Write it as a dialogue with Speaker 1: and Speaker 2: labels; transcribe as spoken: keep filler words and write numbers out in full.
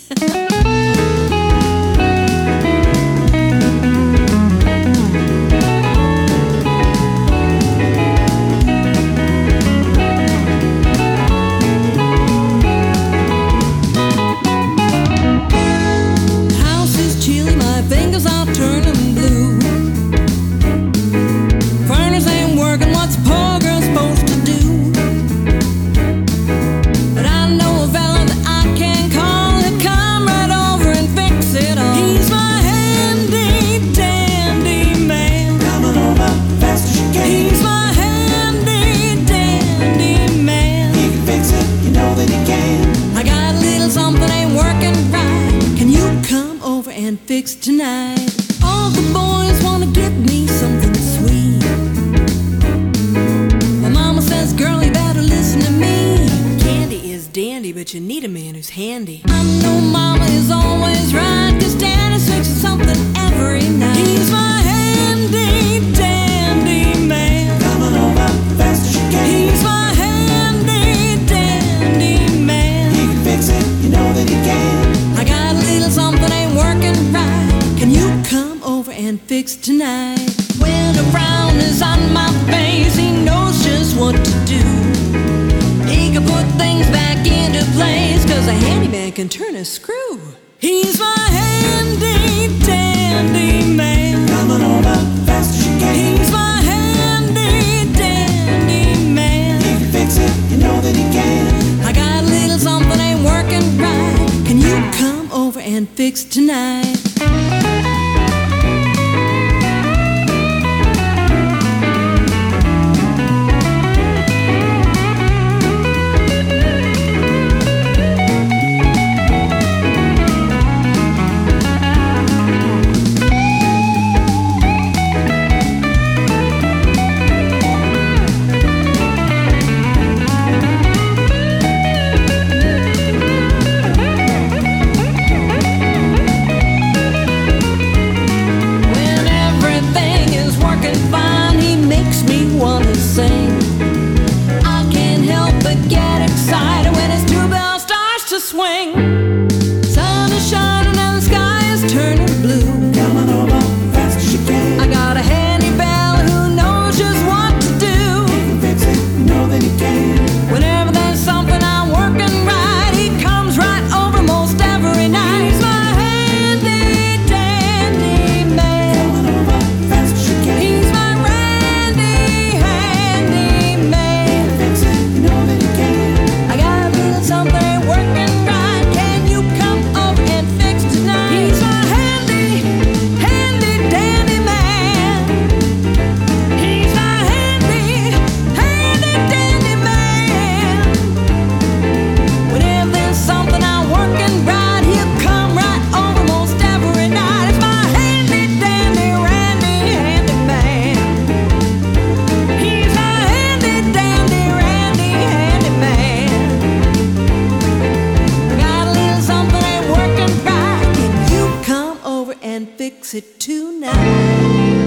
Speaker 1: And fix tonight. All the boys wanna give me something sweet. My mama says, girl, you better listen to me. Candy is dandy, but you need a man who's handy. I know mama is always right, 'cause daddy's fixing something every night. He's my handy dandy man.
Speaker 2: Coming over fast as you can.
Speaker 1: He's my handy dandy man.
Speaker 2: He can fix it, you know that he can.
Speaker 1: I got a little something ain't working right. Can you come over and fix tonight? When a frown is on my face, he knows just what to do. He can put things back into place, 'cause a handyman can turn a screw. He's my handy dandy man.
Speaker 2: Coming over fast as you can.
Speaker 1: He's my handy dandy man.
Speaker 2: He can fix it, you know that he can.
Speaker 1: I got a little something ain't working right. Can you come over and fix tonight? I can't help but get excited when his doorbell starts to swing. Sun is shining and the sky is turning blue.
Speaker 2: Coming over fast as you can.
Speaker 1: I got a handy bell who knows just what to do.
Speaker 2: He can fix it, you know that he can.
Speaker 1: Whenever there's something I'm working right, he comes right over most every night. He's my handy dandy man.
Speaker 2: Coming over fast as you can.
Speaker 1: He's my randy handy man.
Speaker 2: Fix it, you know that he can.
Speaker 1: I got a little something ain't working right. Can you come over and fix tonight? He's my handy, handy dandy man. He's my handy, handy dandy man. Whenever there's something I'm working right, he'll come right over most every night. It's my handy dandy randy handy man. He's my handy dandy randy handy man. Got a little something ain't working right. Can you come over and fix it tonight?